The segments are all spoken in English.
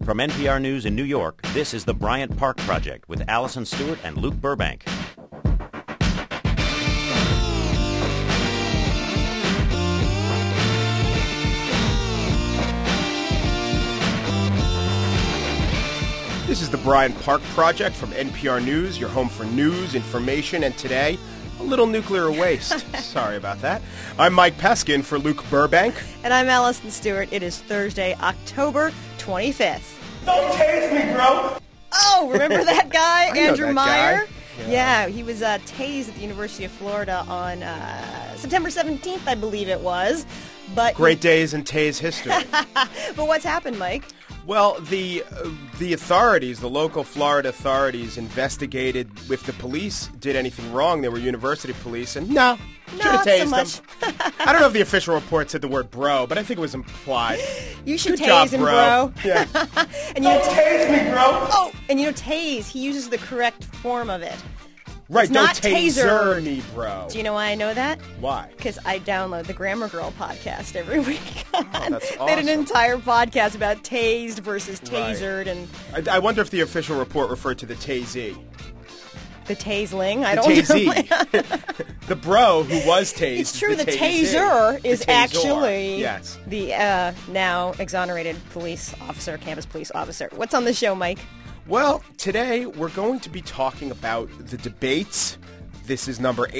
From NPR News in New York, this is the Bryant Park Project with Allison Stewart and Luke Burbank. This is the Bryant Park Project from NPR News, your home for news, information, and today, a little nuclear waste. Sorry about that. I'm Mike Peskin for Luke Burbank. And I'm Allison Stewart. It is Thursday, October 25th. Don't tase me, bro! Oh, remember that guy, Andrew that Meyer? guy. Yeah, he was tased at the University of Florida on September 17th, I believe it was. But Great days in tase history. But what's happened, Mike? Well, the authorities, the local Florida authorities, investigated if the police did anything wrong. They were university police, and should have not so tased much. them. I don't know if the official report said the word bro, but I think it was implied. You should Good tase job, him, bro. Yeah. And you know, Tase me, bro! oh, and you know, tase, he uses the correct form of it. Right, It's don't not taser me, bro. Do you know why I know that? Why? Because I download the Grammar Girl podcast every week. That's They had an awesome. entire podcast about tased versus Right. tasered and I wonder if the official report referred to the tasee. the taseling. I The don't tasee. know. The bro who was tased. It's true. The tasee. taser is The tasor. actually Yes. the now exonerated police officer, campus police officer. What's on the show, Mike? Well, today we're going to be talking about the debates. This is number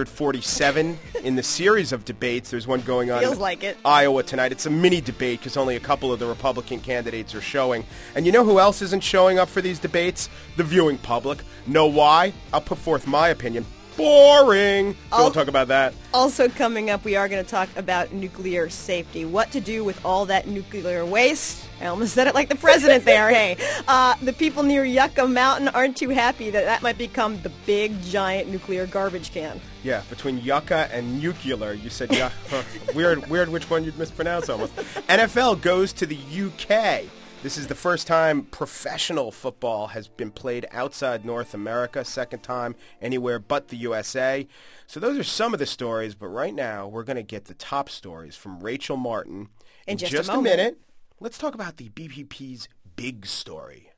847 in the series of debates. There's one going on Feels in like it. Iowa tonight. It's a mini debate because only a couple of the Republican candidates are showing. And you know who else isn't showing up for these debates? The viewing public. Know why? I'll put forth my opinion. Boring. So we'll talk about that. Also coming up, we are going to talk about nuclear safety. What to do with all that nuclear waste. I almost said it like the president there, hey. The people near Yucca Mountain aren't too happy that might become the big, giant nuclear garbage can. Yeah, between yucca and nuclear, you said yucca. Weird which one you'd mispronounce almost. NFL goes to the UK. This is the first time professional football has been played outside North America, second time anywhere but the USA. So those are some of the stories, but right now we're going to get the top stories from Rachel Martin. In just a a moment. minute, let's talk about the BPP's big story.